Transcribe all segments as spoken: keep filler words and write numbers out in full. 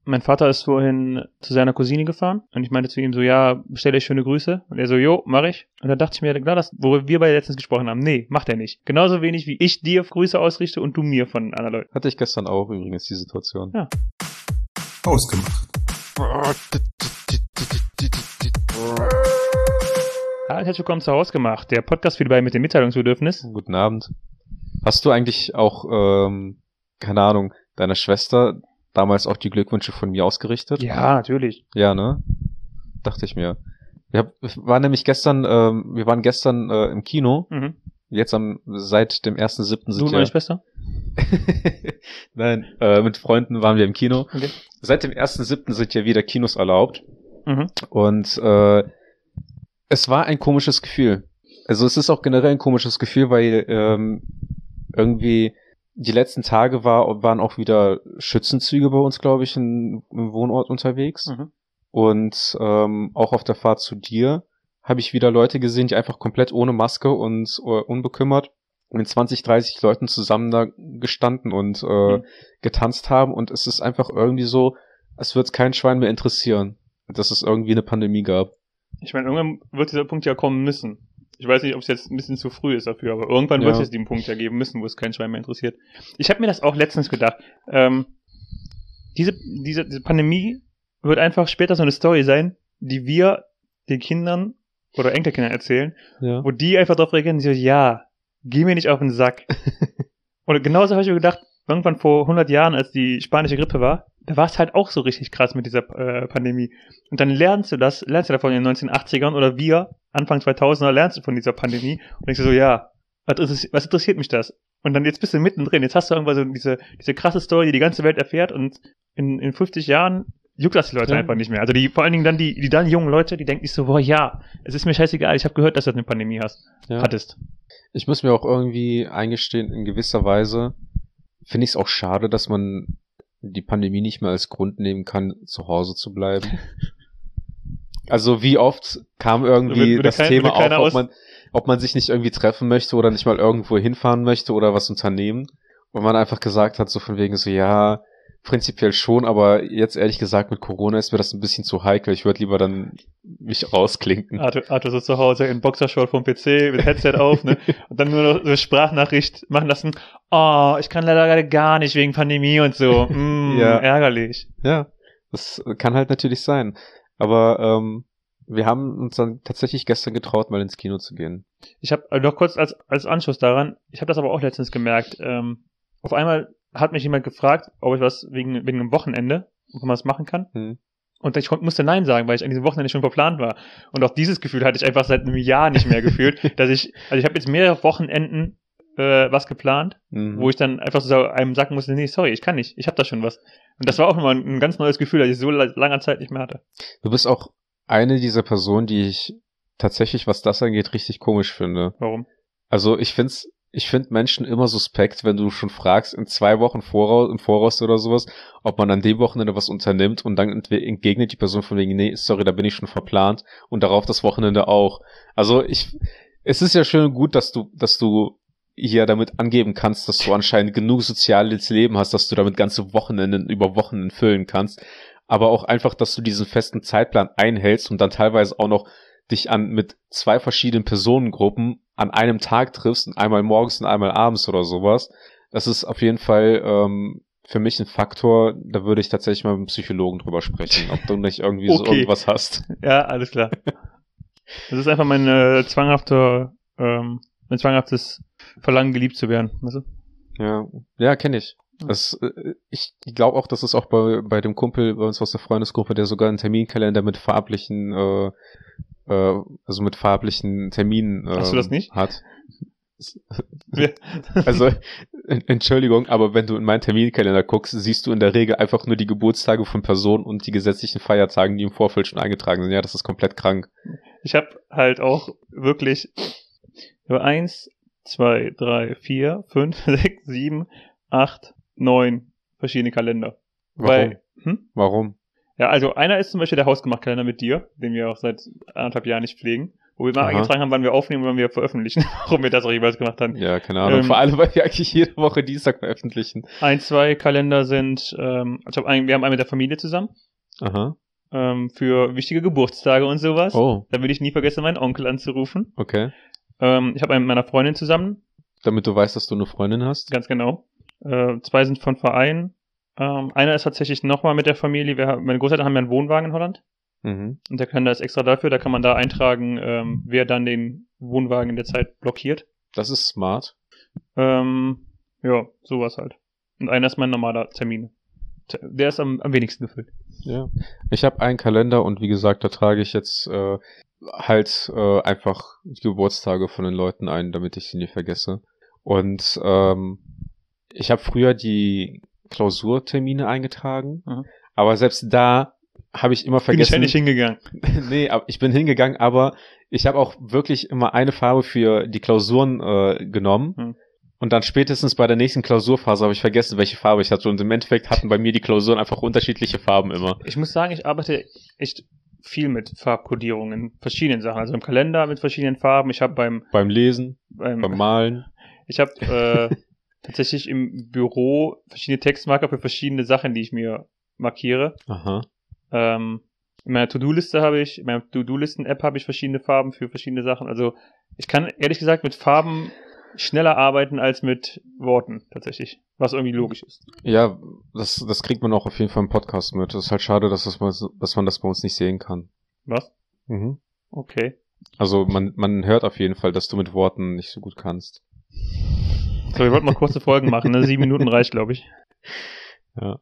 mein Vater ist vorhin zu seiner Cousine gefahren und ich meinte zu ihm so, ja, bestell euch schöne Grüße. Und er so, jo, mach ich. Und dann dachte ich mir, klar, das, worüber wir beide letztens gesprochen haben, nee, macht er nicht. Genauso wenig, wie ich dir Grüße ausrichte und du mir von anderen Leuten. Hatte ich gestern auch übrigens die Situation. Ja. Ausgemacht. Herzlich willkommen zu Hausgemacht, der Podcast für die beiden mit dem Mitteilungsbedürfnis. Guten Abend. Hast du eigentlich auch, ähm, keine Ahnung, deiner Schwester damals auch die Glückwünsche von mir ausgerichtet? Ja, natürlich. Ja, ne? Dachte ich mir. Wir waren nämlich gestern, ähm, wir waren gestern äh, im Kino. Mhm. Jetzt am, seit dem ersten siebten sind Du und ja... meine Schwester? Nein, äh, mit Freunden waren wir im Kino. Okay. Seit dem ersten siebten sind ja wieder Kinos erlaubt. Mhm. Und äh, es war ein komisches Gefühl. Also es ist auch generell ein komisches Gefühl, weil ähm, irgendwie die letzten Tage war, waren auch wieder Schützenzüge bei uns, glaube ich, in, im Wohnort unterwegs. Mhm. Und ähm, auch auf der Fahrt zu dir habe ich wieder Leute gesehen, die einfach komplett ohne Maske und uh, unbekümmert mit zwanzig, dreißig Leuten zusammen da gestanden und äh, mhm. getanzt haben. Und es ist einfach irgendwie so, als würde es kein Schwein mehr interessieren, dass es irgendwie eine Pandemie gab. Ich meine, irgendwann wird dieser Punkt ja kommen müssen. Ich weiß nicht, ob es jetzt ein bisschen zu früh ist dafür, aber irgendwann Ja. wird es diesen Punkt ja geben müssen, wo es kein Schwein mehr interessiert. Ich habe mir das auch letztens gedacht. Ähm, diese, diese, diese Pandemie wird einfach später so eine Story sein, die wir den Kindern oder Enkelkindern erzählen, Ja. wo die einfach darauf reagieren, die so, ja, geh mir nicht auf den Sack. Und genauso habe ich mir gedacht, irgendwann vor hundert Jahren, als die spanische Grippe war, da war es halt auch so richtig krass mit dieser äh, Pandemie. Und dann lernst du das, lernst du davon in den neunzehnhundertachtzigern oder wir, Anfang zweitausender, lernst du von dieser Pandemie und denkst du so, ja, was, ist, was interessiert mich das? Und dann jetzt bist du mittendrin, jetzt hast du irgendwann so diese, diese krasse Story, die die ganze Welt erfährt und in, in fünfzig Jahren juckt das die Leute Ja. einfach nicht mehr. Also die, vor allen Dingen dann die, die dann jungen Leute, die denken sich so, boah, ja, es ist mir scheißegal, ich habe gehört, dass du eine Pandemie hast, Ja. hattest. Ich muss mir auch irgendwie eingestehen, in gewisser Weise finde ich es auch schade, dass man die Pandemie nicht mehr als Grund nehmen kann, zu Hause zu bleiben. Also wie oft kam irgendwie Würde- würde das kein- Thema würde keiner auf, ob aus- man, ob man sich nicht irgendwie treffen möchte oder nicht mal irgendwo hinfahren möchte oder was unternehmen. Und man einfach gesagt hat, so von wegen so, ja, prinzipiell schon, aber jetzt ehrlich gesagt mit Corona ist mir das ein bisschen zu heikel. Ich würde lieber dann mich rausklinken. Arthur, Arthur so zu Hause in Boxershort vom P C mit Headset auf, ne? Und dann nur noch so eine Sprachnachricht machen lassen. Oh, ich kann leider gerade gar nicht wegen Pandemie und so. Mm, Ja. ärgerlich. Ja, das kann halt natürlich sein. Aber ähm, wir haben uns dann tatsächlich gestern getraut, mal ins Kino zu gehen. Ich habe noch kurz als, als Anschluss daran, ich habe das aber auch letztens gemerkt. Ähm, auf einmal hat mich jemand gefragt, ob ich was wegen, wegen einem Wochenende, ob man was machen kann. Hm. Und ich kon- musste Nein sagen, weil ich an diesem Wochenende schon verplant war. Und auch dieses Gefühl hatte ich einfach seit einem Jahr nicht mehr gefühlt, dass ich, also ich habe jetzt mehrere Wochenenden äh, was geplant, Mhm. wo ich dann einfach so einem sagen musste, nee, sorry, ich kann nicht, ich habe da schon was. Und das war auch nochmal ein, ein ganz neues Gefühl, das ich so la- langer Zeit nicht mehr hatte. Du bist auch eine dieser Personen, die ich tatsächlich, was das angeht, richtig komisch finde. Warum? Also ich find's, ich find Menschen immer suspekt, wenn du schon fragst, in zwei Wochen voraus, im Voraus oder sowas, ob man an dem Wochenende was unternimmt und dann entwe- entgegnet die Person von wegen, nee, sorry, da bin ich schon verplant und darauf das Wochenende auch. Also ich, es ist ja schön und gut, dass du, dass du hier damit angeben kannst, dass du anscheinend genug soziales Leben hast, dass du damit ganze Wochenenden über Wochen füllen kannst, aber auch einfach, dass du diesen festen Zeitplan einhältst und dann teilweise auch noch dich an mit zwei verschiedenen Personengruppen an einem Tag triffst, und einmal morgens und einmal abends oder sowas. Das ist auf jeden Fall ähm, für mich ein Faktor, da würde ich tatsächlich mal mit einem Psychologen drüber sprechen, ob du nicht irgendwie so Okay. irgendwas hast. Ja, alles klar. Das ist einfach mein äh, zwanghafter, ähm, mein zwanghaftes Verlangen, geliebt zu werden. Weißt du? Ja, ja, kenne ich. Das, äh, ich glaube auch, dass es auch bei, bei dem Kumpel bei uns aus der Freundesgruppe, der sogar einen Terminkalender mit farblichen, äh, äh, also mit farblichen Terminen äh, Hast du das nicht? hat. Ja. Also, en- Entschuldigung, aber wenn du in meinen Terminkalender guckst, siehst du in der Regel einfach nur die Geburtstage von Personen und die gesetzlichen Feiertagen, die im Vorfeld schon eingetragen sind. Ja, das ist komplett krank. Ich habe halt auch wirklich über eins, zwei, drei, vier, fünf, sechs, sieben, acht, neun verschiedene Kalender. Warum? Weil, hm? Warum? Ja, also einer ist zum Beispiel der Hausgemacht-Kalender mit dir, den wir auch seit anderthalb Jahren nicht pflegen, wo wir mal Aha. eingetragen haben, wann wir aufnehmen und wann wir veröffentlichen, warum wir das auch jeweils gemacht haben. Ja, keine Ahnung. Ähm, Vor allem, weil wir eigentlich jede Woche Dienstag veröffentlichen. Ein, zwei Kalender sind, ähm, ich hab einen, wir haben einen mit der Familie zusammen, Aha. ähm, für wichtige Geburtstage und sowas. Oh, Da will ich nie vergessen, meinen Onkel anzurufen. okay. Ähm, ich habe einen mit meiner Freundin zusammen, Damit du weißt, dass du eine Freundin hast. ganz genau. Äh, zwei sind von Verein. Ähm, einer ist tatsächlich nochmal mit der Familie. Wir haben, meine Großeltern haben ja einen Wohnwagen in Holland. Mhm. Und der Kalender ist extra dafür. Da kann man da eintragen, ähm, wer dann den Wohnwagen in der Zeit blockiert. Das ist smart. Ähm, ja, sowas halt. Und einer ist mein normaler Termin. Der ist am, am wenigsten gefüllt. Ja. Ich habe einen Kalender und wie gesagt, da trage ich jetzt äh, halt äh, einfach die Geburtstage von den Leuten ein, damit ich sie nie vergesse. Und ähm, ich habe früher die Klausurtermine eingetragen, Mhm. aber selbst da habe ich immer Bin ich ja vergessen. nicht hingegangen. Nee, aber ich bin hingegangen, aber ich habe auch wirklich immer eine Farbe für die Klausuren äh, genommen. Hm. Und dann spätestens bei der nächsten Klausurphase habe ich vergessen, welche Farbe ich hatte. Und im Endeffekt hatten bei mir die Klausuren einfach unterschiedliche Farben immer. Ich muss sagen, ich arbeite echt viel mit Farbkodierungen in verschiedenen Sachen. Also im Kalender mit verschiedenen Farben. Ich habe beim, Beim Lesen, beim beim Malen. ich habe äh, tatsächlich im Büro verschiedene Textmarker für verschiedene Sachen, die ich mir markiere. Aha. Ähm, in meiner To-Do-Liste habe ich, in meiner To-Do-Listen-App habe ich verschiedene Farben für verschiedene Sachen. Also ich kann ehrlich gesagt mit Farben schneller arbeiten als mit Worten tatsächlich, was irgendwie logisch ist. Ja, das, das kriegt man auch auf jeden Fall im Podcast mit. Es ist halt schade, dass, das mal, so- dass man das bei uns nicht sehen kann. Was? Mhm. Okay. Also man, man hört auf jeden Fall, dass du mit Worten nicht so gut kannst. So, wir wollten mal kurze Folgen machen, ne? Sieben Minuten reicht, glaube ich. Ja.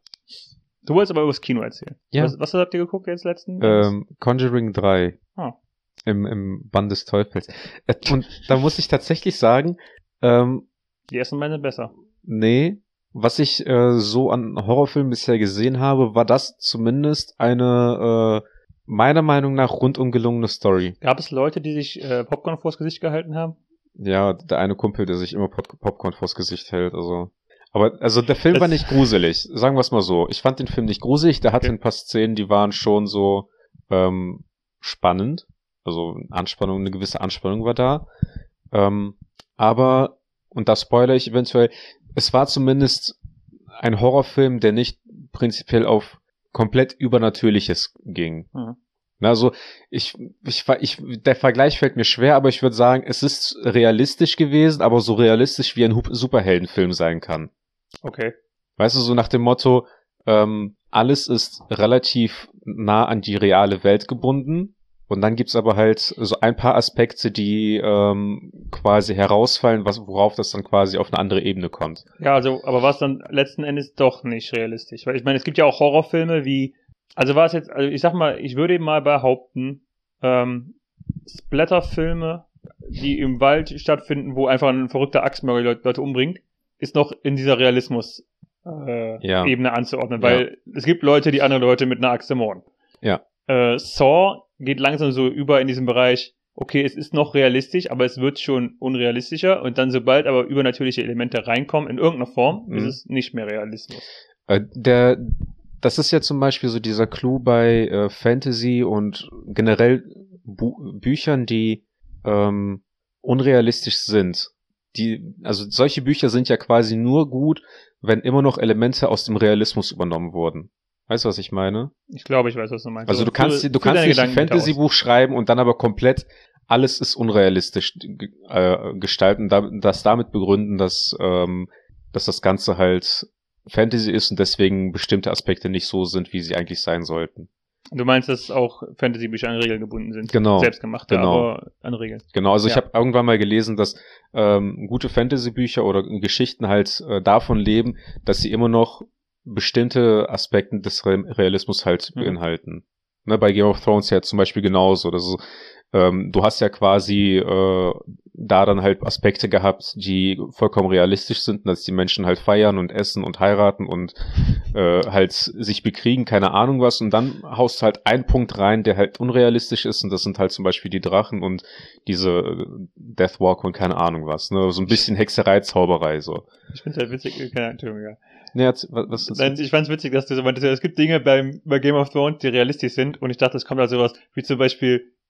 Du wolltest aber über das Kino erzählen. Ja. Was, was habt ihr geguckt jetzt letzten? Ähm, Conjuring drei. Ah. Im, im Bann des Teufels. Äh, Und da muss ich tatsächlich sagen, ähm, Die ersten beiden sind besser. nee, was ich äh, so an Horrorfilmen bisher gesehen habe, war das zumindest eine, äh, meiner Meinung nach, rundum gelungene Story. Gab es Leute, die sich äh, Popcorn vors Gesicht gehalten haben? Ja, der eine Kumpel, der sich immer Pop Popcorn vors Gesicht hält, also. Aber, also der Film Das- war nicht gruselig, sagen wir es mal so. Ich fand den Film nicht gruselig, der hatte Okay. ein paar Szenen, die waren schon so ähm, spannend. Also Anspannung, eine gewisse Anspannung war da. Ähm, aber, und da spoilere ich eventuell, es war zumindest ein Horrorfilm, der nicht prinzipiell auf komplett Übernatürliches ging. Mhm. Na, Also ich, ich, ich, der Vergleich fällt mir schwer, aber ich würde sagen, es ist realistisch gewesen, aber so realistisch wie ein Hu- Superheldenfilm sein kann. Okay. Weißt du, so nach dem Motto, ähm, alles ist relativ nah an die reale Welt gebunden. Und dann gibt's aber halt so ein paar Aspekte, die ähm, quasi herausfallen, was, worauf das dann quasi auf eine andere Ebene kommt. Ja, also, aber war es dann letzten Endes doch nicht realistisch? Weil ich meine, es gibt ja auch Horrorfilme wie, also war es jetzt, also ich sag mal, ich würde eben mal behaupten, ähm, Splatterfilme, die im Wald stattfinden, wo einfach ein verrückter Axtmörder Leute, Leute umbringt, ist noch in dieser Realismus äh, Ja. Ebene anzuordnen, weil es gibt Leute, die andere Leute mit einer Axt ermorden. Ja. Äh, Saw geht langsam so über in diesem Bereich, okay, es ist noch realistisch, aber es wird schon unrealistischer und dann sobald aber übernatürliche Elemente reinkommen in irgendeiner Form, Mhm. ist es nicht mehr Realismus. Äh, der, das ist ja zum Beispiel so dieser Clou bei äh, Fantasy und generell Bu Büchern, die ähm, unrealistisch sind. Die, also solche Bücher sind ja quasi nur gut, wenn immer noch Elemente aus dem Realismus übernommen wurden. Weißt du, was ich meine? Ich glaube, ich weiß, was du meinst. Also du kannst, führ- du führ kannst deine nicht ein Gedanken bitte aus. Fantasy-Buch schreiben und dann aber komplett alles ist unrealistisch ge- äh, gestalten, da, das damit begründen, dass, ähm, dass das Ganze halt Fantasy ist und deswegen bestimmte Aspekte nicht so sind, wie sie eigentlich sein sollten. Du meinst, dass auch Fantasy-Bücher an Regeln gebunden sind? Genau. Selbstgemachte, Genau. aber an Regeln. Genau, also ich Ja. habe irgendwann mal gelesen, dass ähm, gute Fantasy-Bücher oder Geschichten halt äh, davon leben, dass sie immer noch bestimmte Aspekte des Re Realismus halt Mhm. beinhalten. Ne, bei Game of Thrones ja zum Beispiel genauso. Das ist, ähm, du hast ja quasi äh, da dann halt Aspekte gehabt, die vollkommen realistisch sind, dass die Menschen halt feiern und essen und heiraten und äh, halt sich bekriegen, keine Ahnung was. Und dann haust du halt einen Punkt rein, der halt unrealistisch ist und das sind halt zum Beispiel die Drachen und diese äh, Deathwalker und keine Ahnung was. Ne? So ein bisschen Hexerei, Zauberei so. Ich finde es halt witzig, äh, keine Entschuldigung, ja. Ne, was, was ist Nein, ich fand es witzig, dass du so meintest, ja, es gibt Dinge beim, bei Game of Thrones, die realistisch sind und ich dachte, es kommt halt sowas wie zum Beispiel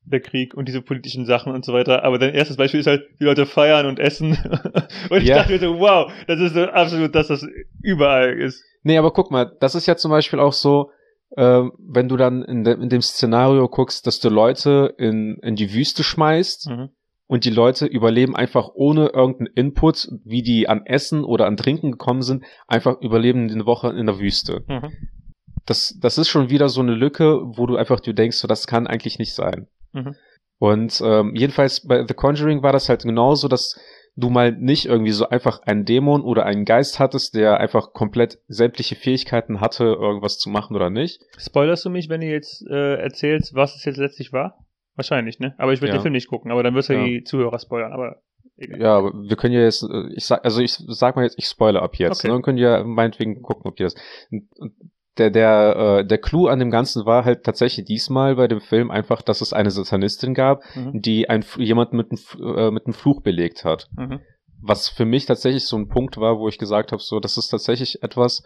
der Krieg und diese politischen Sachen und so weiter. Aber dein erstes Beispiel ist halt, die Leute feiern und essen. Und ich Ja. dachte mir so, wow, das ist so absolut, dass das überall ist. Nee, aber guck mal, das ist ja zum Beispiel auch so, äh, wenn du dann in, de in dem Szenario guckst, dass du Leute in, in die Wüste schmeißt Mhm. und die Leute überleben einfach ohne irgendeinen Input, wie die an Essen oder an Trinken gekommen sind, einfach überleben eine Woche in der Wüste. Mhm. Das, das ist schon wieder so eine Lücke, wo du einfach du denkst, so, das kann eigentlich nicht sein. Mhm. Und ähm, jedenfalls bei The Conjuring war das halt genauso, dass du mal nicht irgendwie so einfach einen Dämon oder einen Geist hattest, der einfach komplett sämtliche Fähigkeiten hatte, irgendwas zu machen oder nicht. Spoilerst du mich, wenn du jetzt äh, erzählst, was es jetzt letztlich war? Wahrscheinlich, ne? Aber ich würde Ja. den Film nicht gucken, aber dann wirst du Ja. die Zuhörer spoilern, aber egal. Ja, aber wir können ja jetzt, äh, ich sag, also ich sag mal jetzt, ich spoilere ab jetzt. Okay. Ne? Dann könnt ihr meinetwegen gucken, ob ihr das. Und- und Der, der, äh, der Clou an dem Ganzen war halt tatsächlich diesmal bei dem Film einfach, dass es eine Satanistin gab, Mhm. die ein, jemanden mit einem äh, mit einem Fluch belegt hat. Mhm. Was für mich tatsächlich so ein Punkt war, wo ich gesagt habe, so, das ist tatsächlich etwas,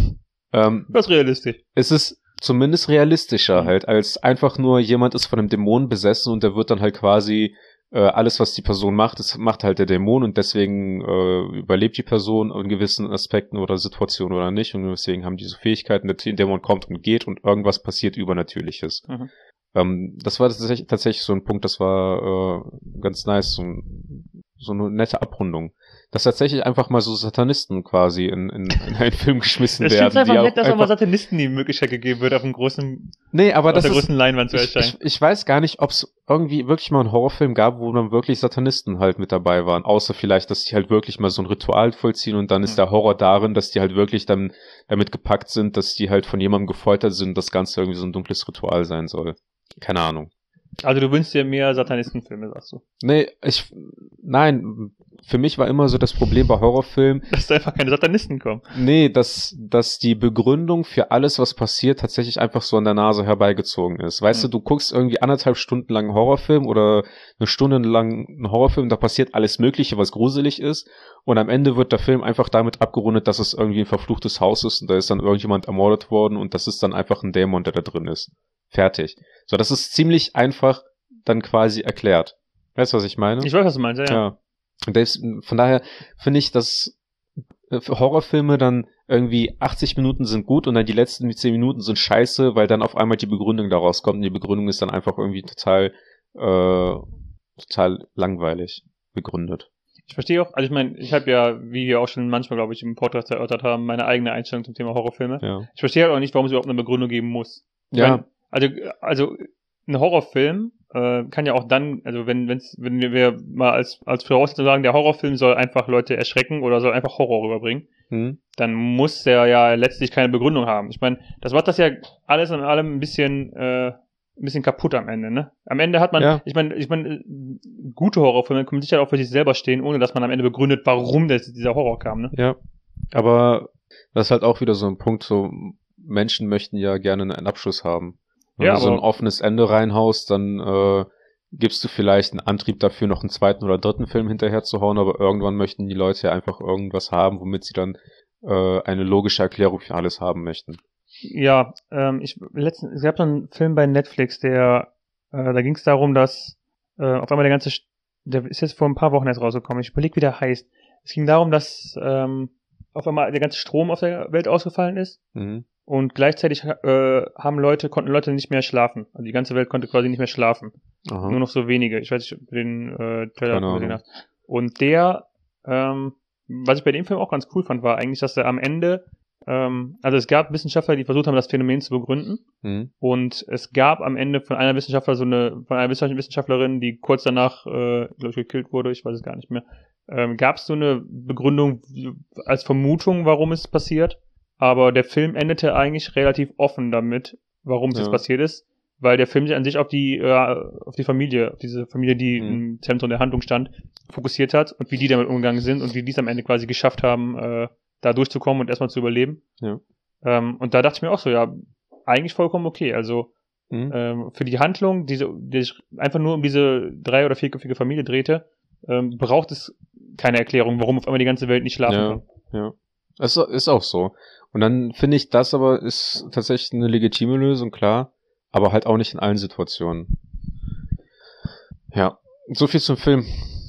ähm, Das ist realistisch. es ist zumindest realistischer Mhm. halt, als einfach nur jemand ist von einem Dämon besessen und der wird dann halt quasi äh, alles, was die Person macht, das macht halt der Dämon und deswegen äh, überlebt die Person in gewissen Aspekten oder Situationen oder nicht und deswegen haben die so Fähigkeiten, der Dämon kommt und geht und irgendwas passiert Übernatürliches. Mhm. Ähm, das war tatsächlich, tatsächlich so ein Punkt, das war äh, ganz nice, so, ein, so eine nette Abrundung. Dass tatsächlich einfach mal so Satanisten quasi in, in, in einen Film geschmissen Es werden. stimmt einfach die nett, dass auch mal einfach, Satanisten die Möglichkeit gegeben wird, auf dem großen, nee, aber auf das der ist, großen Leinwand zu ich, erscheinen. ich, ich weiß gar nicht, ob es irgendwie wirklich mal einen Horrorfilm gab, wo dann wirklich Satanisten halt mit dabei waren. Außer vielleicht, dass die halt wirklich mal so ein Ritual vollziehen und dann ist Hm. der Horror darin, dass die halt wirklich dann damit gepackt sind, dass die halt von jemandem gefoltert sind und das Ganze irgendwie so ein dunkles Ritual sein soll. Keine Ahnung. Also du wünschst dir mehr Satanistenfilme, sagst du. Nee, ich, nein, für mich war immer so das Problem bei Horrorfilmen, Dass da einfach keine Satanisten kommen. nee, dass, dass die Begründung für alles, was passiert, tatsächlich einfach so an der Nase herbeigezogen ist. Weißt Mhm. du, du guckst irgendwie anderthalb Stunden lang einen Horrorfilm oder eine Stunde lang einen Horrorfilm, da passiert alles Mögliche, was gruselig ist und am Ende wird der Film einfach damit abgerundet, dass es irgendwie ein verfluchtes Haus ist und da ist dann irgendjemand ermordet worden und das ist dann einfach ein Dämon, der da drin ist. Fertig. So, das ist ziemlich einfach dann quasi erklärt. Weißt du, was ich meine? Ich weiß, was du meinst, ja. ja. Ja. Und das, von daher finde ich, dass äh, für Horrorfilme dann irgendwie achtzig Minuten sind gut und dann die letzten zehn Minuten sind scheiße, weil dann auf einmal die Begründung daraus kommt und die Begründung ist dann einfach irgendwie total, äh, total langweilig begründet. Ich verstehe auch, also ich meine, ich habe ja, wie wir auch schon manchmal, glaube ich, im Podcast erörtert haben, meine eigene Einstellung zum Thema Horrorfilme. Ja. Ich verstehe halt auch nicht, warum es überhaupt eine Begründung geben muss. Ich Ja. meine, also, also ein Horrorfilm äh, kann ja auch dann, also wenn wenn's, wenn wir- wir mal als als Voraussetzung sagen, der Horrorfilm soll einfach Leute erschrecken oder soll einfach Horror rüberbringen, Hm? dann muss der ja letztlich keine Begründung haben. Ich meine, das macht das ja alles in allem ein bisschen äh, ein bisschen kaputt am Ende, ne? Am Ende hat man, Ja. ich meine, ich meine, gute Horrorfilme können sicher auch für sich selber stehen, ohne dass man am Ende begründet, warum das, dieser Horror kam, ne? Ja. Aber das ist halt auch wieder so ein Punkt, so Menschen möchten ja gerne einen Abschluss haben. Wenn Ja, du so ein aber- offenes Ende reinhaust, dann äh, gibst du vielleicht einen Antrieb dafür, noch einen zweiten oder dritten Film hinterher zu hauen, aber irgendwann möchten die Leute ja einfach irgendwas haben, womit sie dann äh, eine logische Erklärung für alles haben möchten. Ja, ähm, ich letzten, es gab so einen Film bei Netflix, der, äh, da ging es darum, dass äh, auf einmal der ganze, St- der ist jetzt vor ein paar Wochen erst rausgekommen. Ich überlege, wie der heißt. Es ging darum, dass ähm, auf einmal der ganze Strom auf der Welt ausgefallen ist Mhm. und gleichzeitig äh, haben Leute, konnten Leute nicht mehr schlafen. Also die ganze Welt konnte quasi nicht mehr schlafen. Aha. Nur noch so wenige. Ich weiß nicht, ob du den äh, Trailer Keine gesehen Ahnung. hast. Und der, ähm, was ich bei dem Film auch ganz cool fand, war eigentlich, dass er am Ende, ähm, also es gab Wissenschaftler, die versucht haben, das Phänomen zu begründen. Mhm. Und es gab am Ende von einer Wissenschaftler so eine, von einer Wissenschaftlerin, die kurz danach, äh, glaube ich, gekillt wurde, ich weiß es gar nicht mehr, ähm, gab es so eine Begründung als Vermutung, warum es passiert. Aber der Film endete eigentlich relativ offen damit, warum es Ja. jetzt passiert ist, weil der Film sich an sich auf die, äh, auf die Familie, auf diese Familie, die Mhm. im Zentrum der Handlung stand, fokussiert hat und wie die damit umgegangen sind und wie die es am Ende quasi geschafft haben, äh, da durchzukommen und erstmal zu überleben. Ja. Ähm, und da dachte ich mir auch so, ja, eigentlich vollkommen okay. Also Mhm. ähm, für die Handlung, diese, die sich einfach nur um diese drei- oder vierköpfige Familie drehte, ähm, braucht es keine Erklärung, warum auf einmal die ganze Welt nicht schlafen Ja. kann. Ja. Es ist auch so. Und dann finde ich, das aber ist tatsächlich eine legitime Lösung, klar, aber halt auch nicht in allen Situationen. Ja, so viel zum Film.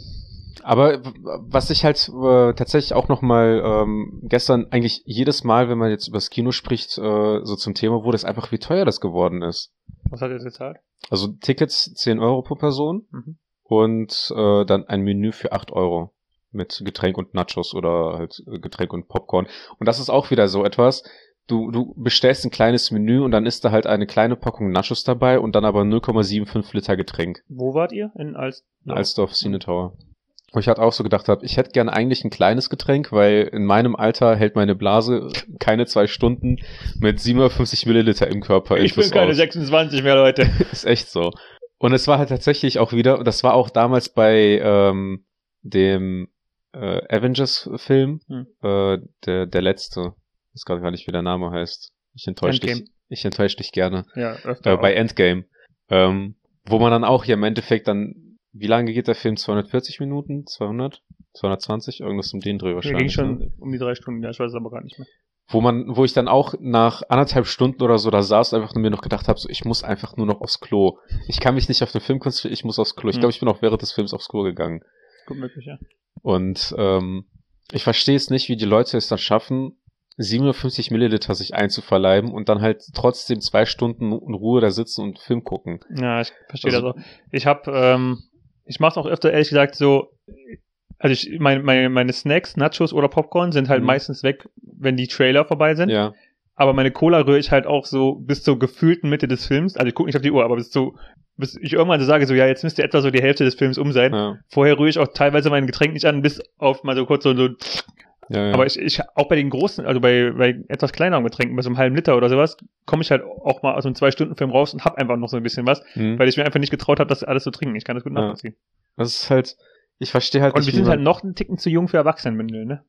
Aber was ich halt äh, tatsächlich auch nochmal ähm, gestern eigentlich jedes Mal, wenn man jetzt über das Kino spricht, äh, so zum Thema wurde, ist einfach, wie teuer das geworden ist. Was hat er jetzt gezahlt? Also Tickets zehn Euro pro Person Mhm. und äh, dann ein Menü für acht Euro mit Getränk und Nachos oder halt Getränk und Popcorn. Und das ist auch wieder so etwas, du du bestellst ein kleines Menü und dann ist da halt eine kleine Packung Nachos dabei und dann aber null Komma fünfundsiebzig Liter Getränk. Wo wart ihr? In Alst In Alsdorf Cine Tower. Wo ich halt auch so gedacht habe, ich hätte gerne eigentlich ein kleines Getränk, weil in meinem Alter hält meine Blase keine zwei Stunden mit siebenhundertfünfzig Milliliter im Körper. Ich bin keine aus. sechsundzwanzig mehr, Leute. Ist echt so. Und es war halt tatsächlich auch wieder, das war auch damals bei ähm, dem äh, Avengers-Film, hm. äh, der der letzte, ich weiß gerade gar nicht, wie der Name heißt. Ich enttäusche dich. Ich enttäusche dich gerne. Ja, öfter äh, bei Endgame. Ähm, wo man dann auch hier im Endeffekt dann, wie lange geht der Film? zweihundertvierzig Minuten? zweihundert? zweihundertzwanzig? Irgendwas um den Dreh wahrscheinlich. Ja, ging schon ne? um die drei Stunden, ja, ich weiß es aber gar nicht mehr. Wo man, wo ich dann auch nach anderthalb Stunden oder so da saß und einfach nur mir noch gedacht habe, so, ich muss einfach nur noch aufs Klo. Ich kann mich nicht auf den Film konzentrieren, ich muss aufs Klo. Ich Hm. glaube, ich bin auch während des Films aufs Klo gegangen. Gut möglich, ja. Und ähm, ich verstehe es nicht, wie die Leute es dann schaffen, siebenundfünfzig Milliliter sich einzuverleiben und dann halt trotzdem zwei Stunden in Ruhe da sitzen und Film gucken. Ja, ich verstehe Also- das auch. Ich hab, ähm, ich mach's auch öfter, ehrlich gesagt, so, also ich, meine, meine, meine Snacks, Nachos oder Popcorn sind halt Mhm. meistens weg, wenn die Trailer vorbei sind. Ja, Aber meine Cola rühre ich halt auch so bis zur gefühlten Mitte des Films. Also ich gucke nicht auf die Uhr, aber bis zu, bis ich irgendwann so sage, so, ja, jetzt müsste etwa so die Hälfte des Films um sein. ja, Vorher rühre ich auch teilweise mein Getränk nicht an, bis auf mal so kurz so, so ja, ja. aber ich, ich, auch bei den großen, also bei, bei etwas kleineren Getränken, bei so einem halben Liter oder sowas, komme ich halt auch mal aus einem Zwei-Stunden-Film raus und hab einfach noch so ein bisschen was, Hm. weil ich mir einfach nicht getraut habe, das alles zu trinken. Ich kann das gut Ja. nachvollziehen. Das ist halt, ich verstehe halt Und nicht, wir wie sind man- halt noch einen Ticken zu jung für Erwachsenenbündeln, ne?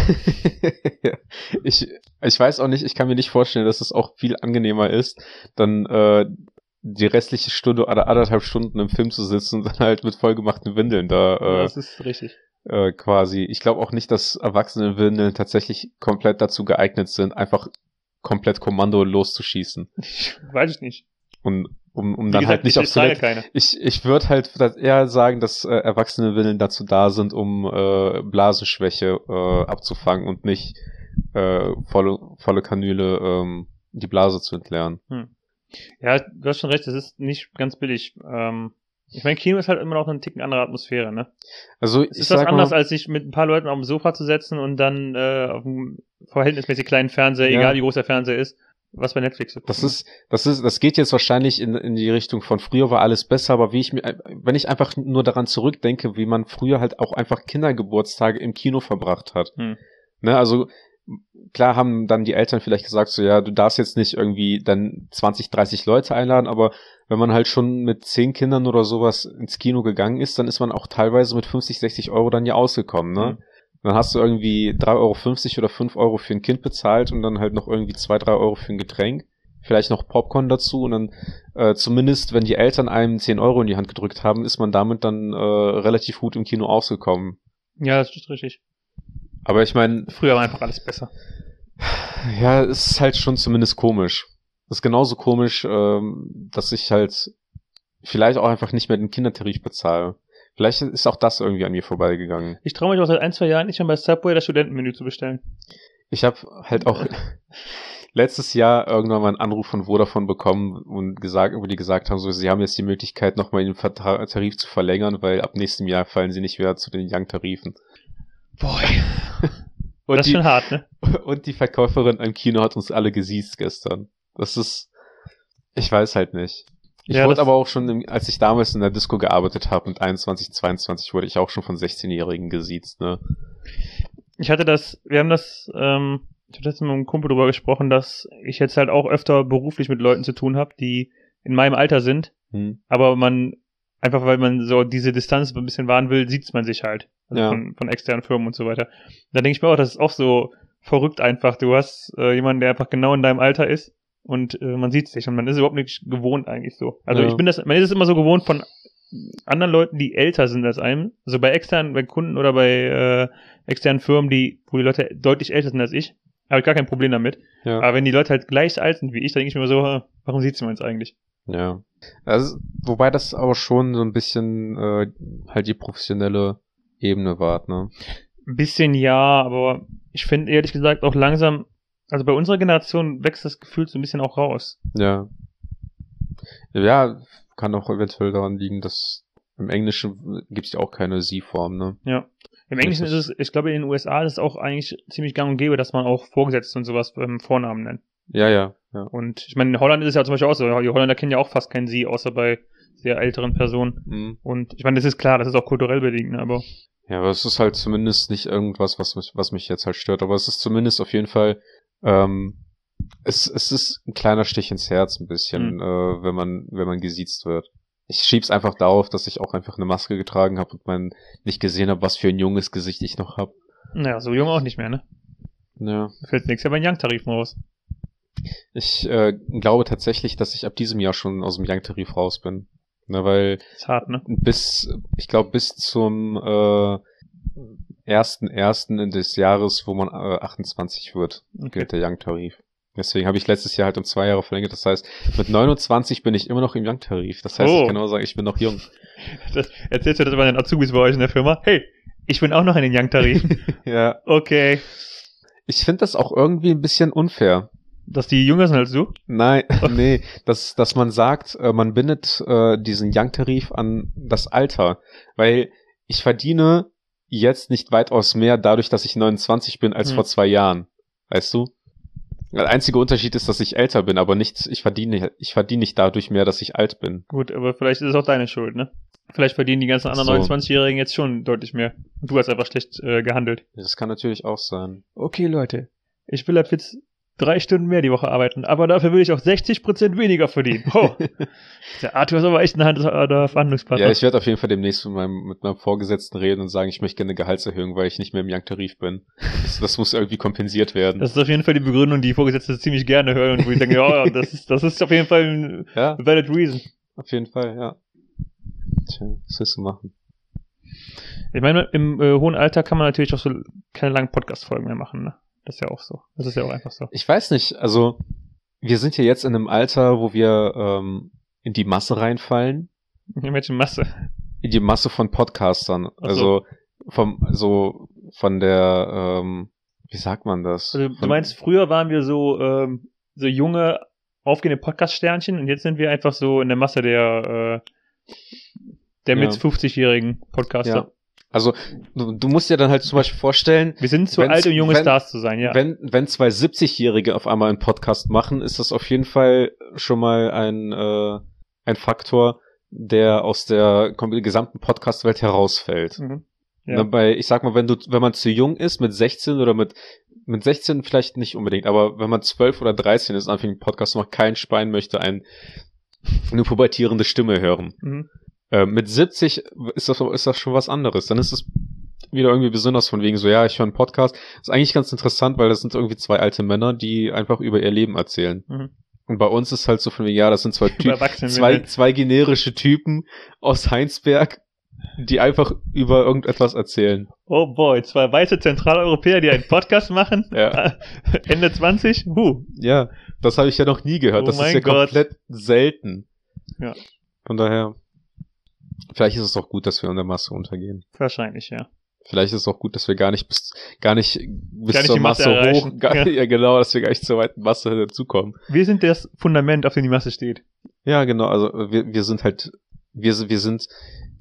ich, ich weiß auch nicht, ich kann mir nicht vorstellen, dass es auch viel angenehmer ist, dann äh, die restliche Stunde oder anderthalb Stunden im Film zu sitzen und dann halt mit vollgemachten Windeln da äh, Das ist richtig. äh, quasi. Ich glaube auch nicht, dass Erwachsenenwindeln tatsächlich komplett dazu geeignet sind, einfach komplett Kommando loszuschießen. Ich weiß ich nicht. Und um, um Wie dann gesagt, halt nicht ich, aufs ich trage Toilette. keine. Ich, ich würde halt eher sagen, dass äh, Erwachsenenwindeln dazu da sind, um äh, Blasenschwäche äh, abzufangen und nicht äh, volle, volle Kanüle ähm, die Blase zu entleeren. Hm. Ja, du hast schon recht, das ist nicht ganz billig. Ähm, ich meine, Kino ist halt immer noch eine Ticken andere Atmosphäre, ne? Also Es ich ist was sag anderes, mal, als sich mit ein paar Leuten auf dem Sofa zu setzen und dann äh, auf einem verhältnismäßig kleinen Fernseher, Ja. egal wie groß der Fernseher ist, was bei Netflix zu gucken. das ist, das ist, das geht jetzt wahrscheinlich in, in die Richtung von früher war alles besser, aber wie ich mir, wenn ich einfach nur daran zurückdenke, wie man früher halt auch einfach Kindergeburtstage im Kino verbracht hat. Hm. Ne, also klar haben dann die Eltern vielleicht gesagt, so ja, du darfst jetzt nicht irgendwie dann zwanzig, dreißig Leute einladen, aber wenn man halt schon mit zehn Kindern oder sowas ins Kino gegangen ist, dann ist man auch teilweise mit fünfzig, sechzig Euro dann ja ausgekommen, ne? Mhm. Dann hast du irgendwie drei Euro fünfzig oder fünf Euro für ein Kind bezahlt und dann halt noch irgendwie zwei, drei Euro für ein Getränk. Vielleicht noch Popcorn dazu und dann äh, zumindest, wenn die Eltern einem zehn Euro in die Hand gedrückt haben, ist man damit dann äh, relativ gut im Kino ausgekommen. Ja, das ist richtig. Aber ich meine, Früher war einfach alles besser. ja, es ist halt schon zumindest komisch. Es ist genauso komisch, ähm, dass ich halt vielleicht auch einfach nicht mehr den Kindertarif bezahle. Vielleicht ist auch das irgendwie an mir vorbeigegangen. Ich traue mich auch seit ein, zwei Jahren nicht mehr bei Subway das Studentenmenü zu bestellen. Ich habe halt auch letztes Jahr irgendwann mal einen Anruf von Vodafone bekommen und gesagt, wo die gesagt haben, so, sie haben jetzt die Möglichkeit, nochmal den Vertra- Tarif zu verlängern, weil ab nächstem Jahr fallen sie nicht wieder zu den Young-Tarifen. Boah, Und das ist die, schon hart, ne? und die Verkäuferin im Kino hat uns alle gesiezt gestern. Das ist, ich weiß halt nicht. Ich Ja, wurde das- aber auch schon, im, als ich damals in der Disco gearbeitet habe, mit einundzwanzig, zweiundzwanzig, wurde ich auch schon von sechzehnjährigen gesiezt, ne? Ich hatte das, wir haben das, ähm, ich habe letztens mit einem Kumpel drüber gesprochen, dass ich jetzt halt auch öfter beruflich mit Leuten zu tun habe, die in meinem Alter sind, Hm. aber man, einfach weil man so diese Distanz ein bisschen wahren will, sieht man sich halt. Also Ja. von, von externen Firmen und so weiter. Da denke ich mir auch, das ist auch so verrückt einfach. Du hast äh, jemanden, der einfach genau in deinem Alter ist und äh, man sieht sich und man ist überhaupt nicht gewohnt eigentlich so. Also Ja. ich bin das, man ist es immer so gewohnt von anderen Leuten, die älter sind als einem. Also bei externen, bei Kunden oder bei äh, externen Firmen, die, wo die Leute deutlich älter sind als ich, habe ich gar kein Problem damit. Ja. Aber wenn die Leute halt gleich alt sind wie ich, dann denke ich mir immer so, äh, warum sieht man uns eigentlich? Ja. Also, wobei das aber schon so ein bisschen äh, halt die professionelle Ebene war, ne? Ein bisschen ja, aber ich finde ehrlich gesagt auch langsam, also bei unserer Generation wächst das Gefühl so ein bisschen auch raus. Ja. Ja, kann auch eventuell daran liegen, dass im Englischen gibt's ja auch keine Sie-Form, ne? Ja. Im Englischen ist es, ich glaube in den U S A ist es auch eigentlich ziemlich gang und gäbe, dass man auch Vorgesetzte und sowas beim Vornamen nennt. Ja, ja, ja. Und ich meine, in Holland ist es ja zum Beispiel auch so, die Holländer kennen ja auch fast kein Sie, außer bei sehr älteren Personen. Mhm. Und ich meine, das ist klar, das ist auch kulturell bedingt, ne, aber Ja, aber es ist halt zumindest nicht irgendwas, was mich, was mich jetzt halt stört. Aber es ist zumindest auf jeden Fall, ähm, es, es ist ein kleiner Stich ins Herz ein bisschen, Mhm. äh, wenn man, wenn man gesiezt wird. Ich schieb's einfach darauf, dass ich auch einfach eine Maske getragen habe und man nicht gesehen habe, was für ein junges Gesicht ich noch hab. naja, so jung auch nicht mehr, ne? Ja. Da fällt nächstes Jahr bei den Young-Tarifen raus. Ich äh, glaube tatsächlich, dass ich ab diesem Jahr schon aus dem Young-Tarif raus bin. Ne, weil Ist hart, ne? bis, ich glaube, bis zum äh, ersten ersten des Jahres, wo man äh, achtundzwanzig wird, Okay. gilt der Young-Tarif. Deswegen habe ich letztes Jahr halt um zwei Jahre verlängert. Das heißt, mit neunundzwanzig bin ich immer noch im Young-Tarif. Das heißt, Oh. ich kann nur sagen, ich bin noch jung. Das, erzählst du das bei den Azubis bei euch in der Firma? Hey, ich bin auch noch in den Young-Tarifen. Ja. Okay. Ich finde das auch irgendwie ein bisschen unfair. Dass die jünger sind als du? Nein, nee, dass, dass man sagt, äh, man bindet äh, diesen Young-Tarif an das Alter. Weil ich verdiene jetzt nicht weitaus mehr dadurch, dass ich neunundzwanzig bin, als Hm. vor zwei Jahren. Weißt du? Der einzige Unterschied ist, dass ich älter bin, aber nicht, ich verdiene, ich verdiene nicht dadurch mehr, dass ich alt bin. Gut, aber vielleicht ist es auch deine Schuld, ne? Vielleicht verdienen die ganzen anderen So. neunundzwanzigjährigen jetzt schon deutlich mehr. Und du hast einfach schlecht äh, gehandelt. Das kann natürlich auch sein. Okay, Leute. Ich will ab jetzt drei Stunden mehr die Woche arbeiten, aber dafür will ich auch sechzig Prozent weniger verdienen. Ho! Der Arthur ist aber echt ein Hand der Verhandlungspartner. Ja, ich werde auf jeden Fall demnächst mit meinem, mit meinem Vorgesetzten reden und sagen, ich möchte gerne eine Gehaltserhöhung, weil ich nicht mehr im Young-Tarif bin. Das, das muss irgendwie kompensiert werden. Das ist auf jeden Fall die Begründung, die Vorgesetzte ziemlich gerne hören und wo ich denke, ja, das ist, das ist auf jeden Fall ein Ja, valid reason. auf jeden Fall, ja. Tja, was willst du machen? Ich meine, im äh, hohen Alter kann man natürlich auch so keine langen Podcast-Folgen mehr machen, ne? Das ist ja auch so. Das ist ja auch einfach so. Ich weiß nicht, also wir sind ja jetzt in einem Alter, wo wir ähm, in die Masse reinfallen, In welche Masse? in die Masse von Podcastern. Ach so. Also vom, so von der, ähm, wie sagt man das? Also, du Von- meinst, früher waren wir so, ähm, so junge, aufgehende Podcast-Sternchen und jetzt sind wir einfach so in der Masse der, äh, der Ja. mit fünfzigjährigen Podcaster. Ja. Also du, du musst dir dann halt zum Beispiel vorstellen, Wir sind zu Wenn's- alt, um junge wenn- Stars zu sein, ja. wenn, wenn zwei siebzigjährige auf einmal einen Podcast machen, ist das auf jeden Fall schon mal ein, äh, ein Faktor, der aus der kom- gesamten Podcast-Welt herausfällt. Mhm. Ja. Ne, bei, ich sag mal, wenn du, wenn man zu jung ist, mit sechzehn oder mit, mit sechzehn vielleicht nicht unbedingt, aber wenn man zwölf oder dreizehn ist, anfängt einen Podcast zu machen, kein Schwein möchte ein, eine pubertierende Stimme hören. Mhm. Äh, mit siebzig ist das, ist das schon was anderes. Dann ist es wieder irgendwie besonders von wegen so, ja, ich höre einen Podcast. Ist eigentlich ganz interessant, weil das sind irgendwie zwei alte Männer, die einfach über ihr Leben erzählen. Mhm. Und bei uns ist halt so von wegen, ja, das sind zwei Über Typen, Erwachsene zwei, Männer. zwei generische Typen aus Heinsberg, die einfach über irgendetwas erzählen. Oh boy, zwei weiße Zentraleuropäer, die einen Podcast machen. Ja. Ende zwanzig. Huh. Ja, das habe ich ja noch nie gehört. Oh das ist mein ja Gott. komplett selten. Ja. Von daher, vielleicht ist es auch gut, dass wir in der Masse untergehen. Wahrscheinlich, ja. Vielleicht ist es auch gut, dass wir gar nicht bis, gar nicht bis Gar nicht zur die Masse Masse, hoch, erreichen. gar, Ja. ja. genau, dass wir gar nicht zur weiten Masse dazukommen. Wir sind das Fundament, auf dem die Masse steht. Ja, genau, also wir, wir sind halt, wir, sind- wir sind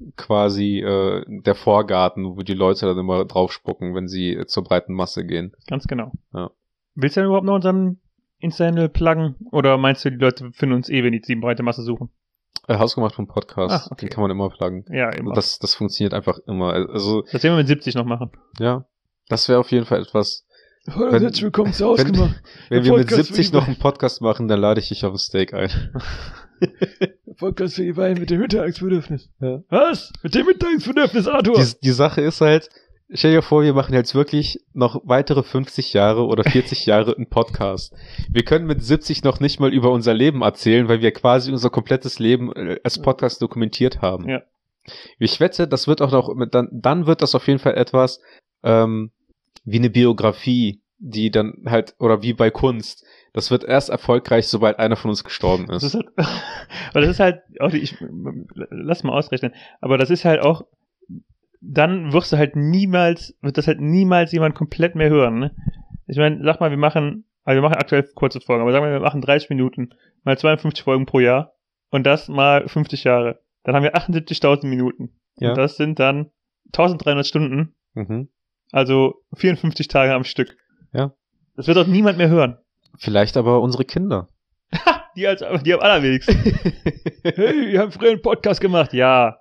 quasi äh, der Vorgarten, wo die Leute dann immer draufspucken, wenn sie zur breiten Masse gehen. Ganz genau. Ja. Willst du denn überhaupt noch unseren Insta-Handle pluggen? Oder meinst du, die Leute finden uns eh, wenn die sieben breite Masse suchen? Äh, Hausgemacht vom Podcast, Ah, okay. den kann man immer pluggen. Ja, immer. Das, Das, das funktioniert einfach immer. Also, das werden wir mit siebzig noch machen. ja, das wäre auf jeden Fall etwas. Hallo, Wenn- herzlich willkommen zu wenn- Ausgemacht. Wenn Der wir mit Podcast für siebzig die noch Be- einen Podcast machen, dann lade ich dich auf ein Steak ein. Podcast für die beiden mit dem Mittagsbedürfnis. Ja. Was? Mit dem Mittagsbedürfnis, Arthur? Die, die Sache ist halt, stell dir vor, wir machen jetzt wirklich noch weitere fünfzig Jahre oder vierzig Jahre einen Podcast. Wir können mit siebzig noch nicht mal über unser Leben erzählen, weil wir quasi unser komplettes Leben äh, als Podcast dokumentiert haben. Ja. Ich wette, das wird auch noch, dann, dann wird das auf jeden Fall etwas ähm, wie eine Biografie die dann halt, oder wie bei Kunst, das wird erst erfolgreich, sobald einer von uns gestorben ist. Das ist halt, weil das ist halt, auch die, ich, lass mal ausrechnen, aber das ist halt auch, dann wirst du halt niemals, wird das halt niemals jemand komplett mehr hören, ne? Ich meine, sag mal, wir machen, also wir machen aktuell kurze Folgen, aber sagen wir, wir machen dreißig Minuten, mal zweiundfünfzig Folgen pro Jahr und das mal fünfzig Jahre. Dann haben wir achtundsiebzigtausend Minuten. Ja. Und das sind dann eintausenddreihundert Stunden, Mhm. also vierundfünfzig Tage am Stück. Ja. Das wird auch niemand mehr hören. Vielleicht aber unsere Kinder. Die, als, die am allerwenigsten. Hey, wir haben früher einen Podcast gemacht. Ja.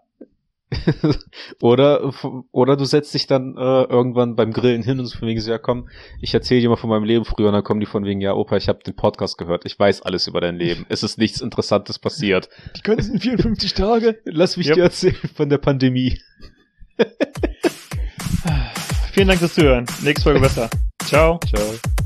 oder oder du setzt dich dann äh, irgendwann beim Grillen hin und so von wegen so, ja komm, ich erzähle dir mal von meinem Leben früher und dann kommen die von wegen, ja Opa, ich habe den Podcast gehört, ich weiß alles über dein Leben, es ist nichts Interessantes passiert. Die ganzen vierundfünfzig Tage. Lass mich Yep. dir erzählen von der Pandemie. Vielen Dank fürs Zuhören. Nächste Folge besser. Ciao. Ciao.